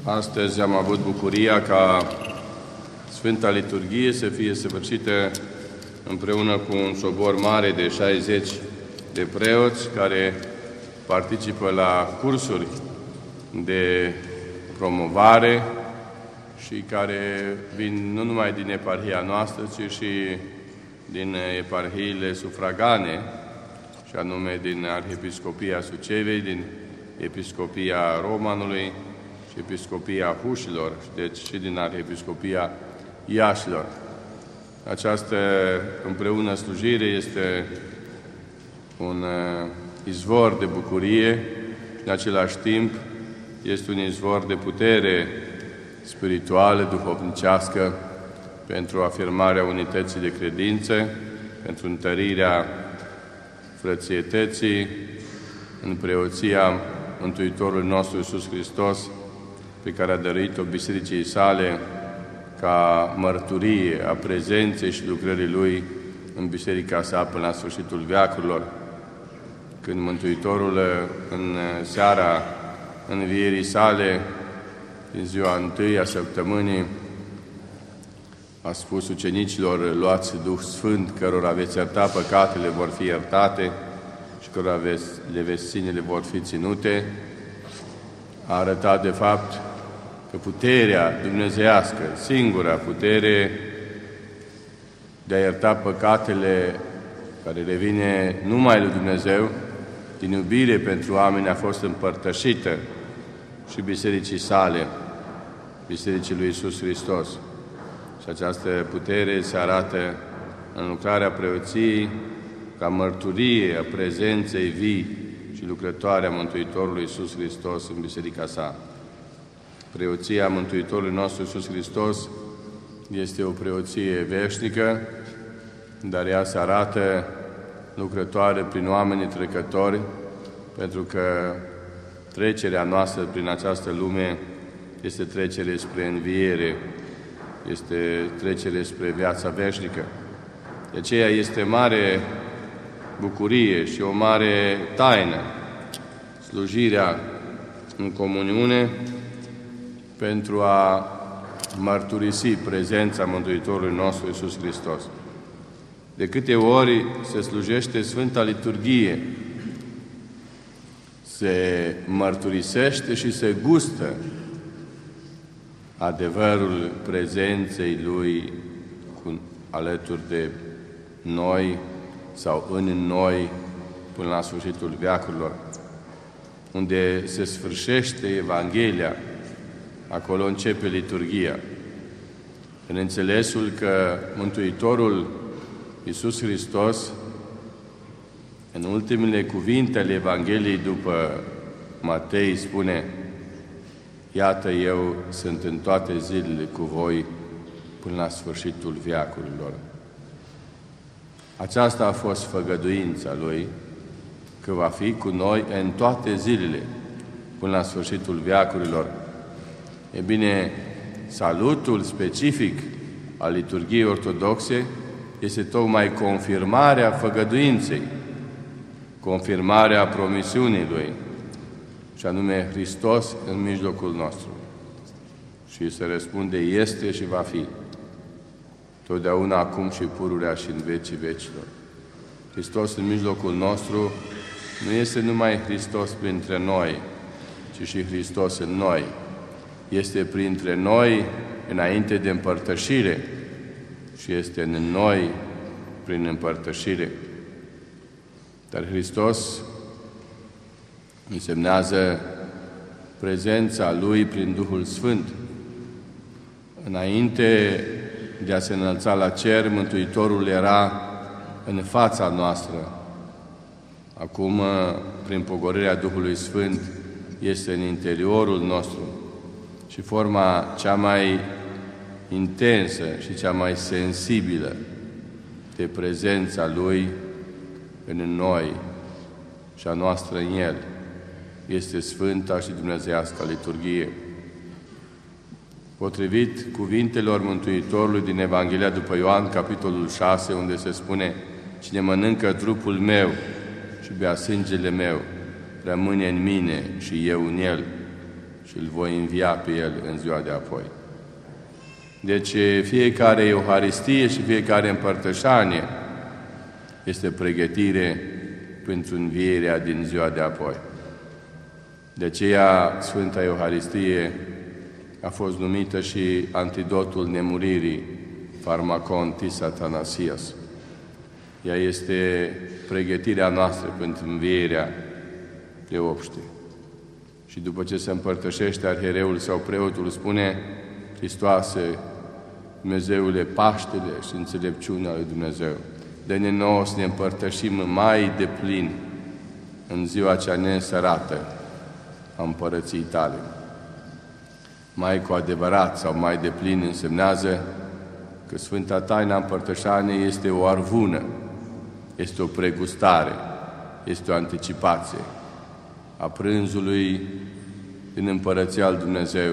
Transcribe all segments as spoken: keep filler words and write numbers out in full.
Astăzi am avut bucuria ca Sfânta Liturghie să fie săvârșită împreună cu un sobor mare de șaizeci de preoți care participă la cursuri de promovare și care vin nu numai din eparhia noastră, ci și din eparhiile sufragane, și anume din Arhiepiscopia Sucevei, din Episcopia Romanului și Episcopia Hușilor, deci și din Arhiepiscopia Iașilor. Această împreună slujire este un izvor de bucurie și în același timp este un izvor de putere spirituală, duhovnicească, pentru afirmarea unității de credință, pentru întărirea frățietății în preoția Mântuitorului nostru Iisus Hristos, pe care a dăruit-o bisericii sale ca mărturie a prezenței și lucrării Lui în biserica sa până la sfârșitul veacurilor, când Mântuitorul în seara învierii sale, din ziua întâi a săptămânii, a spus ucenicilor: luați Duh Sfânt, cărora veți ierta păcatele vor fi iertate și cărora le veți ține le vor fi ținute. A arătat de fapt că puterea dumnezeiască, singura putere de a ierta păcatele care revine numai lui Dumnezeu, din iubire pentru oameni, a fost împărtășită și bisericii sale, bisericii lui Iisus Hristos. Și această putere se arată în lucrarea preoției ca mărturie a prezenței vii și lucrătoare a Mântuitorului Iisus Hristos în biserica sa. Preoția Mântuitorului nostru Iisus Hristos este o preoție veșnică, dar ea se arată lucrătoare prin oamenii trecători, pentru că trecerea noastră prin această lume este trecere spre înviere, este trecere spre viața veșnică. De aceea este mare bucurie și o mare taină slujirea în comuniune pentru a mărturisi prezența Mântuitorului nostru Iisus Hristos. De câte ori se slujește Sfânta Liturghie, se mărturisește și se gustă adevărul prezenței Lui cu, alături de noi sau în noi până la sfârșitul veacurilor, unde se sfârșește Evanghelia, acolo începe liturghia. În înțelesul că Mântuitorul Iisus Hristos, în ultimele cuvinte ale Evangheliei după Matei, spune: iată, eu sunt în toate zilele cu voi până la sfârșitul veacurilor. Aceasta a fost făgăduința Lui, că va fi cu noi în toate zilele până la sfârșitul veacurilor. E bine, salutul specific al liturghiei ortodoxe este tocmai confirmarea făgăduinței, confirmarea promisiunii Lui, și anume Hristos în mijlocul nostru. Și se răspunde: este și va fi, totdeauna, acum și pururea și în vecii vecilor. Hristos în mijlocul nostru nu este numai Hristos printre noi, ci și Hristos în noi. Este printre noi înainte de împărtășire și este în noi prin împărtășire. Dar Hristos însemnează prezența Lui prin Duhul Sfânt. Înainte de a se înălța la cer, Mântuitorul era în fața noastră. Acum, prin pogorârea Duhului Sfânt, este în interiorul nostru. Și forma cea mai intensă și cea mai sensibilă de prezența Lui în noi și a noastră în El este Sfânta și Dumnezeiasca Liturghie. Potrivit cuvintelor Mântuitorului din Evanghelia după Ioan, capitolul șase, unde se spune: cine mănâncă trupul meu și bea sângele meu, rămâne în mine și eu în el. și îl voi învia pe el în ziua de apoi. Deci fiecare Euharistie și fiecare împărtășanie este pregătire pentru învierea din ziua de apoi. De aceea Sfânta Euharistie a fost numită și antidotul nemuririi, Pharmakon tis Athanasias. Ea este pregătirea noastră pentru învierea de obște. Și după ce se împărtășește arhiereul sau preotul, spune: Hristoase, Dumnezeule, Paștele și înțelepciunea lui Dumnezeu, dă-ne nouă să ne împărtășim mai deplin în ziua cea neînsărată a împărăției tale. Mai cu adevărat sau mai deplin însemnează că Sfânta Taina Împărtășaniei este o arvună, este o pregustare, este o anticipație a prânzului din Împărăția lui Dumnezeu,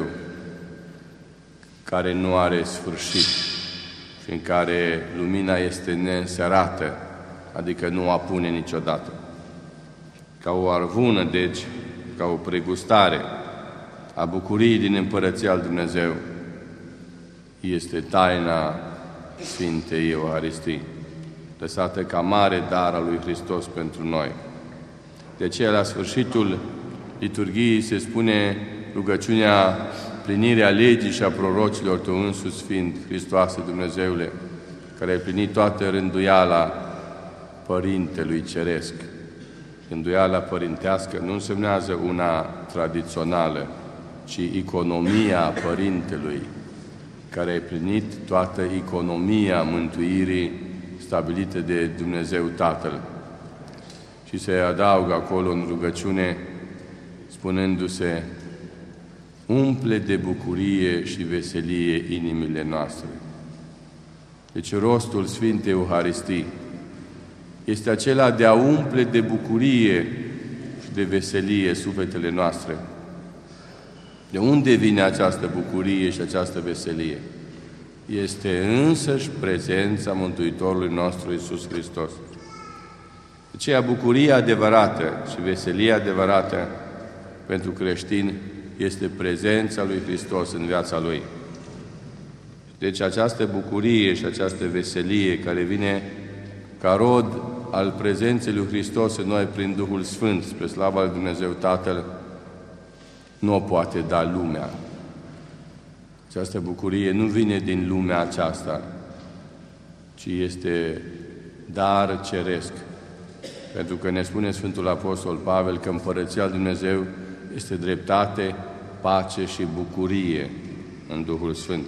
care nu are sfârșit și în care lumina este neînserată, adică nu apune niciodată. Ca o arvună, deci, ca o pregustare a bucuriei din Împărăția lui Dumnezeu, este taina Sfintei Euharistii, lăsată ca mare dar al lui Hristos pentru noi. De aceea, la sfârșitul liturghiei se spune rugăciunea plinirea legii și a prorocilor, Tu însuți Sfânt Hristoase Dumnezeule, care ai plinit toată rânduiala Părintelui Ceresc. Rânduiala părintească nu însemnează una tradițională, ci economia Părintelui, care ai plinit toată economia mântuirii stabilită de Dumnezeu Tatăl. Și se adaugă acolo în rugăciune, spunându-se: umple de bucurie și veselie inimile noastre. Deci rostul Sfintei Euharistii este acela de a umple de bucurie și de veselie sufletele noastre. De unde vine această bucurie și această veselie? Este însăși prezența Mântuitorului nostru Iisus Hristos. De aceea bucuria adevărată și veselia adevărată pentru creștini este prezența lui Hristos în viața lui. Deci această bucurie și această veselie care vine ca rod al prezenței lui Hristos în noi prin Duhul Sfânt, spre slava lui Dumnezeu Tatăl, nu o poate da lumea. Această bucurie nu vine din lumea aceasta, ci este dar ceresc. Pentru că ne spune Sfântul Apostol Pavel că Împărăția lui Dumnezeu este dreptate, pace și bucurie în Duhul Sfânt.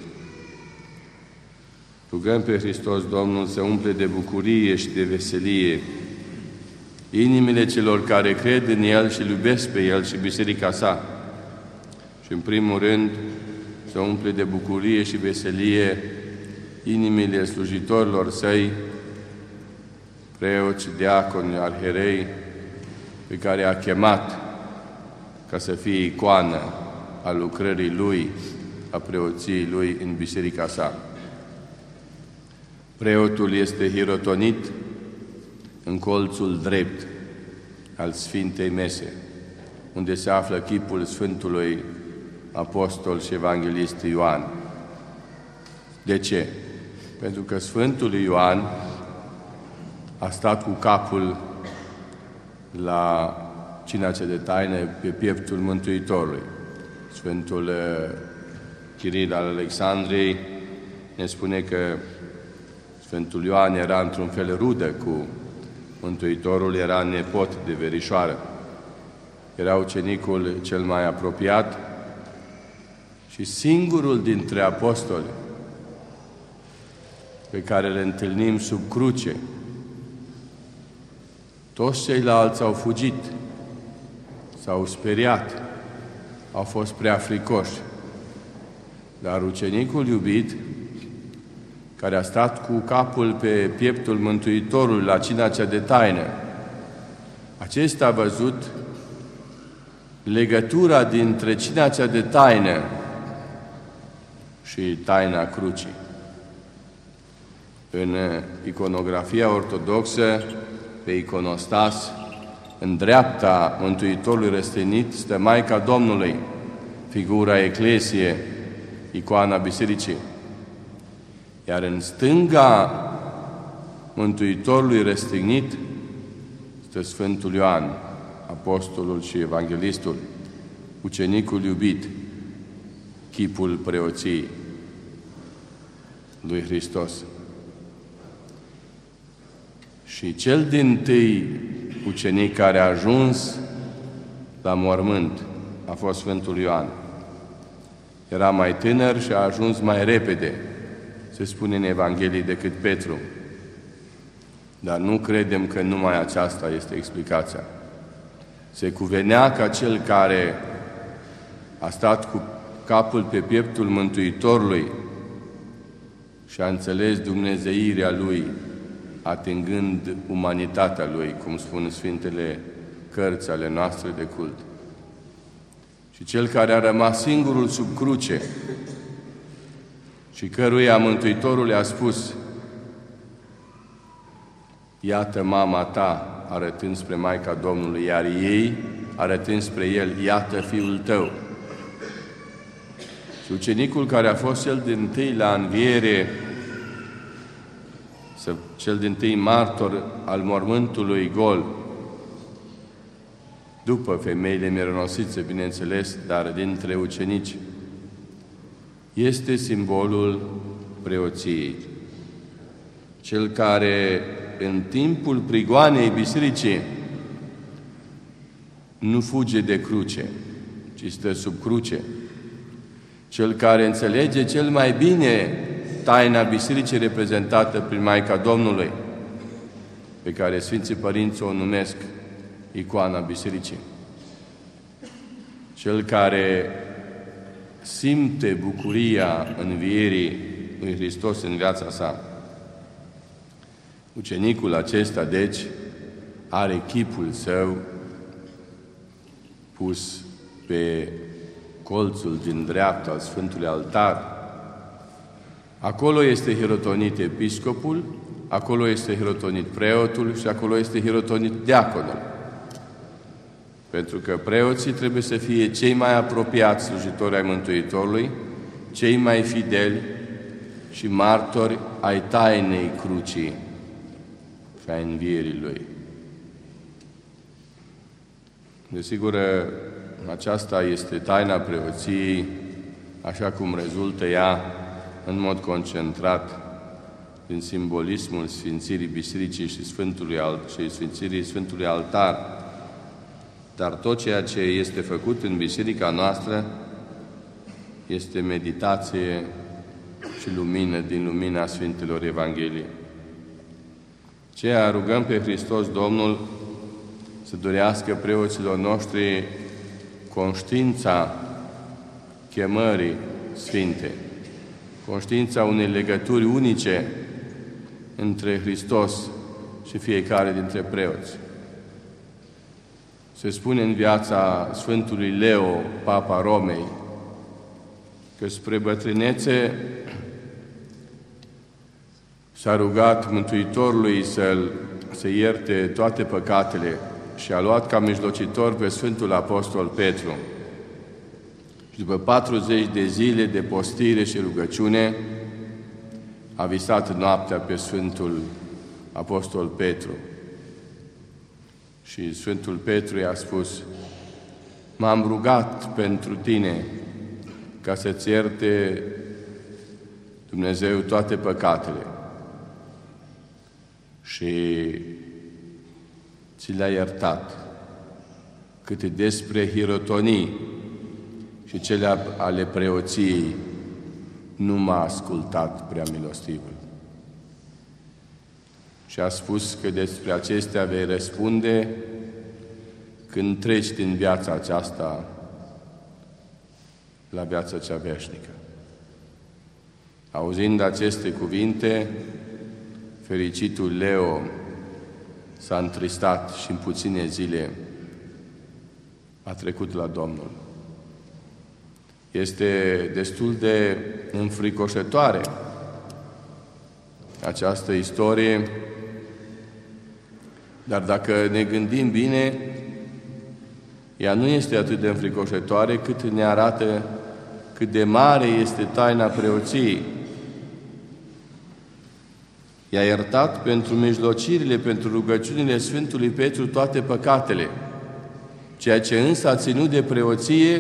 Rugăm pe Hristos Domnul să umple de bucurie și de veselie inimile celor care cred în El și iubesc pe El și biserica sa. Și în primul rând să umple de bucurie și veselie inimile slujitorilor Săi, preoți, diaconi, arhierei, pe care a chemat ca să fie icoană a lucrării Lui, a preoției Lui în biserica sa. Preotul este hirotonit în colțul drept al Sfintei Mese, unde se află chipul Sfântului Apostol și Evanghelist Ioan. De ce? Pentru că Sfântul Ioan a stat cu capul la cina cea de taină pe pieptul Mântuitorului. Sfântul Chiril al Alexandriei ne spune că Sfântul Ioan era într-un fel rudă cu Mântuitorul, era nepot de verișoară. Era ucenicul cel mai apropiat și singurul dintre apostoli pe care le întâlnim sub cruce. Toți ceilalți au fugit, s-au speriat, au fost prea fricoși. Dar ucenicul iubit, care a stat cu capul pe pieptul Mântuitorului la cina cea de taină, acesta a văzut legătura dintre cina cea de taină și taina crucii. În iconografia ortodoxă, pe iconostas, în dreapta Mântuitorului răstignit, stă Maica Domnului, figura Eclesie, icoana bisericii. Iar în stânga Mântuitorului răstignit stă Sfântul Ioan, apostolul și evanghelistul, ucenicul iubit, chipul preoției lui Hristos. Și cel dintâi ucenic care a ajuns la mormânt a fost Sfântul Ioan. Era mai tânăr și a ajuns mai repede, se spune în Evanghelie, decât Petru. Dar nu credem că numai aceasta este explicația. Se cuvenea ca cel care a stat cu capul pe pieptul Mântuitorului și a înțeles dumnezeirea Lui, atingând umanitatea Lui, cum spun Sfintele cărți ale noastre de cult. Și cel care a rămas singurul sub cruce și căruia Mântuitorul i-a spus: iată mama ta, arătând spre Maica Domnului, iar ei, arătând spre el, iată fiul tău. Și ucenicul care a fost cel dintâi la înviere, cel dintâi martor al mormântului gol, după femeile mironosițe, bineînțeles, dar dintre ucenici, este simbolul preoției. Cel care în timpul prigoanei bisericii nu fuge de cruce, ci stă sub cruce. Cel care înțelege cel mai bine taina bisericii reprezentată prin Maica Domnului, pe care Sfinții Părinți o numesc icoana bisericii. Cel care simte bucuria învierii lui Hristos în viața sa. Ucenicul acesta, deci, are chipul său pus pe colțul din dreapta al Sfântului Altar. Acolo este hirotonit episcopul, acolo este hirotonit preotul și acolo este hirotonit diaconul. Pentru că preoții trebuie să fie cei mai apropiați slujitori ai Mântuitorului, cei mai fideli și martori ai tainei crucii și a învierii Lui. Desigur, aceasta este taina preoției, așa cum rezultă ea în mod concentrat din simbolismul Sfințirii Bisericii și, Sfântului, și Sfințirii Sfântului Altar. Dar tot ceea ce este făcut în biserica noastră este meditație și lumină din lumina Sfintelor Evanghelii. Ceea rugăm pe Hristos Domnul să dorească preoților noștri conștiința chemării sfinte, conștiința unei legături unice între Hristos și fiecare dintre preoți. Se spune în viața Sfântului Leo, Papa Romei, că spre bătrânețe s-a rugat Mântuitorului să-l, să ierte toate păcatele și a luat ca mijlocitor pe Sfântul Apostol Petru. Și după patruzeci de zile de postire și rugăciune, a visat noaptea pe Sfântul Apostol Petru. Și Sfântul Petru i-a spus: m-am rugat pentru tine ca să-ți ierte Dumnezeu toate păcatele. Și ți le-a iertat. Câte despre hirotonii și cele ale preoției, nu m-a ascultat prea milostivul. Și a spus că despre acestea vei răspunde când treci din viața aceasta la viața cea veșnică. Auzind aceste cuvinte, fericitul Leo s-a întristat și în puține zile a trecut la Domnul. Este destul de înfricoșătoare această istorie, dar dacă ne gândim bine, Ea nu este atât de înfricoșătoare cât ne arată cât de mare este taina preoției. I-a iertat pentru mijlocirile, pentru rugăciunile Sfântului Petru toate păcatele. Ceea ce însă a ținut de preoție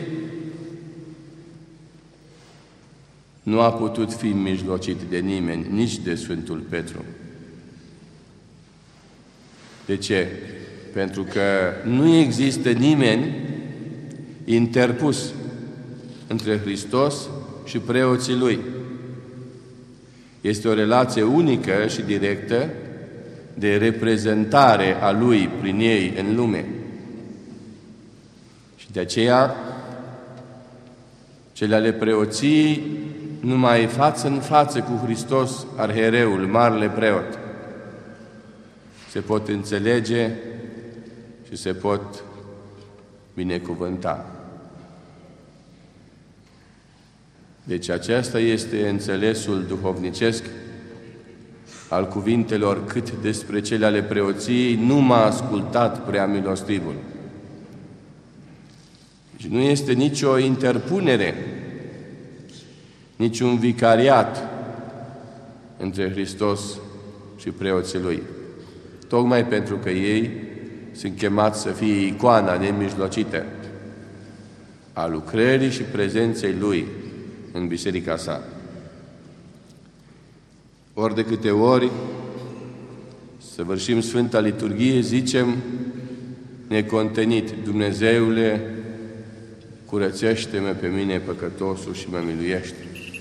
nu a putut fi mijlocit de nimeni, nici de Sfântul Petru. De ce? Pentru că nu există nimeni interpus între Hristos și preoții Lui. Este o relație unică și directă de reprezentare a Lui prin ei în lume. Și de aceea, cele ale preoției numai față în față cu Hristos, arhiereul, marele preot, se pot înțelege și se pot binecuvânta. Deci acesta este înțelesul duhovnicesc al cuvintelor cât despre cele ale preoției nu m-a ascultat prea milostivul. Deci nu este nicio interpunere, niciun vicariat între Hristos și preoții Lui. Tocmai pentru că ei sunt chemați să fie icoana nemijlocită a lucrării și prezenței Lui în biserica sa. Ori de câte ori săvârșim Sfânta Liturghie, zicem necontenit: Dumnezeule, curățește-mă pe mine păcătosul și mă miluiește.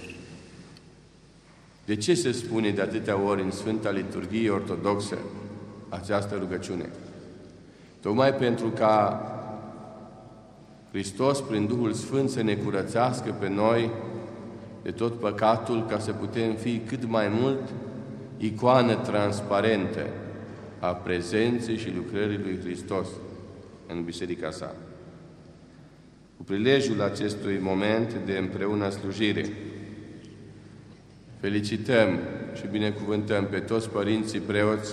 De ce se spune de atâtea ori în Sfânta Liturghie ortodoxă această rugăciune? Tocmai pentru ca Hristos, prin Duhul Sfânt, să ne curățească pe noi de tot păcatul, ca să putem fi cât mai mult icoană transparentă a prezenței și lucrării lui Hristos în biserica sa. Cu prilejul acestui moment de împreună slujire, felicităm și binecuvântăm pe toți părinții preoți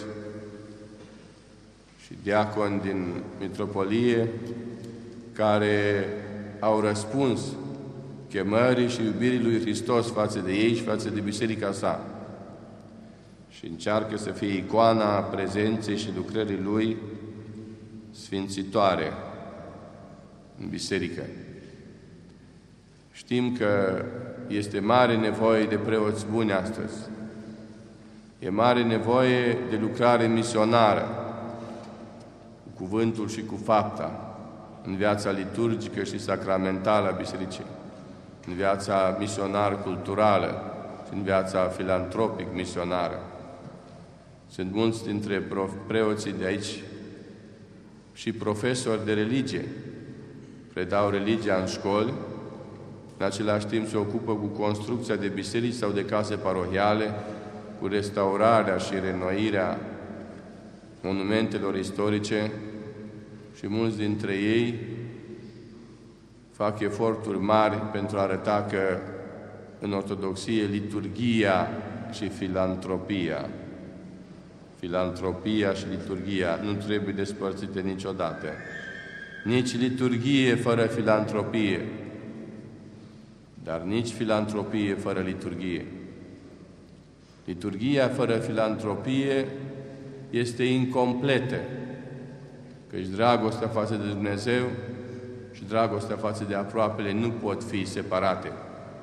și diaconi din mitropolie care au răspuns chemării și iubirii lui Hristos față de ei și față de biserica sa și încearcă să fie icoana prezenței și lucrării Lui sfințitoare în biserică. Știm că este mare nevoie de preoți buni astăzi. E mare nevoie de lucrare misionară, cu cuvântul și cu fapta, în viața liturgică și sacramentală a bisericii, în viața misionar-culturală și în viața filantropic-misionară. Sunt mulți dintre preoții de aici și profesori de religie. Predau religia în școli, în același timp se ocupă cu construcția de biserici sau de case parohiale, cu restaurarea și reînnoirea monumentelor istorice și mulți dintre ei fac eforturi mari pentru a arăta că în ortodoxie liturghia și filantropia, filantropia și liturghia nu trebuie despărțite niciodată. Nici liturghie fără filantropie, dar nici filantropie fără liturghie. Liturghia fără filantropie este incompletă, căci dragostea față de Dumnezeu și dragostea față de aproapele nu pot fi separate.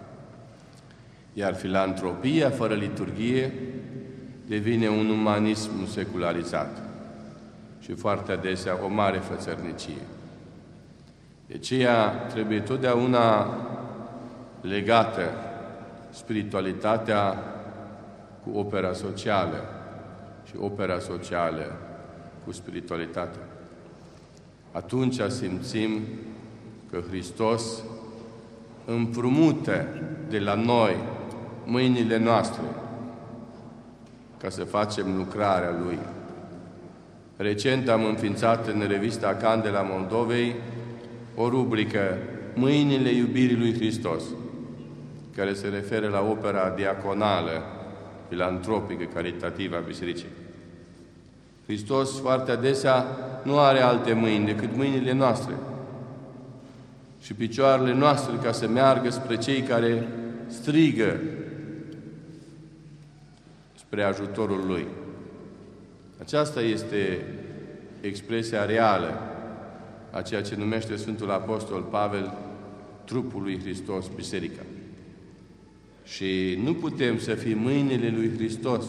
Iar filantropia fără liturghie devine un umanism secularizat și foarte adesea o mare fățărnicie. De aceea trebuie totdeauna legată spiritualitatea cu opera socială și opera socială cu spiritualitatea. Atunci simțim că Hristos împrumută de la noi mâinile noastre ca să facem lucrarea Lui. Recent am înființat în revista Candela Moldovei o rubrică Mâinile iubirii lui Hristos, care se referă la opera diaconală, filantropică, caritativă a Bisericii. Hristos foarte adesea nu are alte mâini decât mâinile noastre și picioarele noastre ca să meargă spre cei care strigă spre ajutorul Lui. Aceasta este expresia reală a ceea ce numește Sfântul Apostol Pavel trupul lui Hristos, biserica. Și nu putem să fim mâinile lui Hristos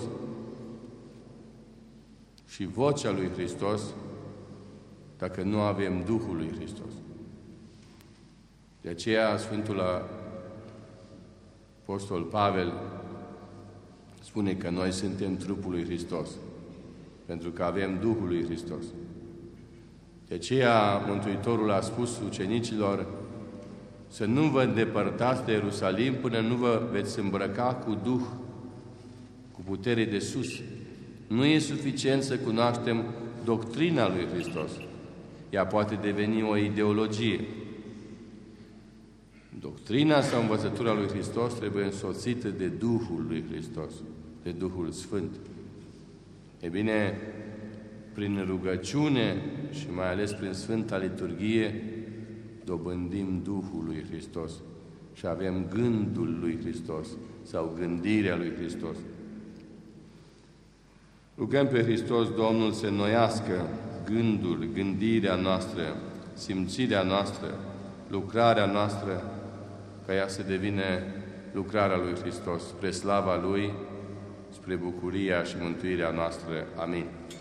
și vocea lui Hristos dacă nu avem Duhul lui Hristos. De aceea Sfântul Apostol Pavel spune că noi suntem trupul lui Hristos, pentru că avem Duhul lui Hristos. De aceea Mântuitorul a spus ucenicilor să nu vă îndepărtați de Ierusalim până nu vă veți îmbrăca cu Duh, cu putere de sus. Nu e suficient să cunoaștem doctrina lui Hristos. Ea poate deveni o ideologie. Doctrina sau învățătura lui Hristos trebuie însoțită de Duhul lui Hristos, de Duhul Sfânt. E bine, prin rugăciune și mai ales prin Sfânta Liturghie, dobândim Duhul lui Hristos și avem gândul lui Hristos sau gândirea lui Hristos. Rugăm pe Hristos Domnul să înnoiască gândul, gândirea noastră, simțirea noastră, lucrarea noastră, ca ea să devine lucrarea lui Hristos, spre slava Lui, spre bucuria și mântuirea noastră. Amin.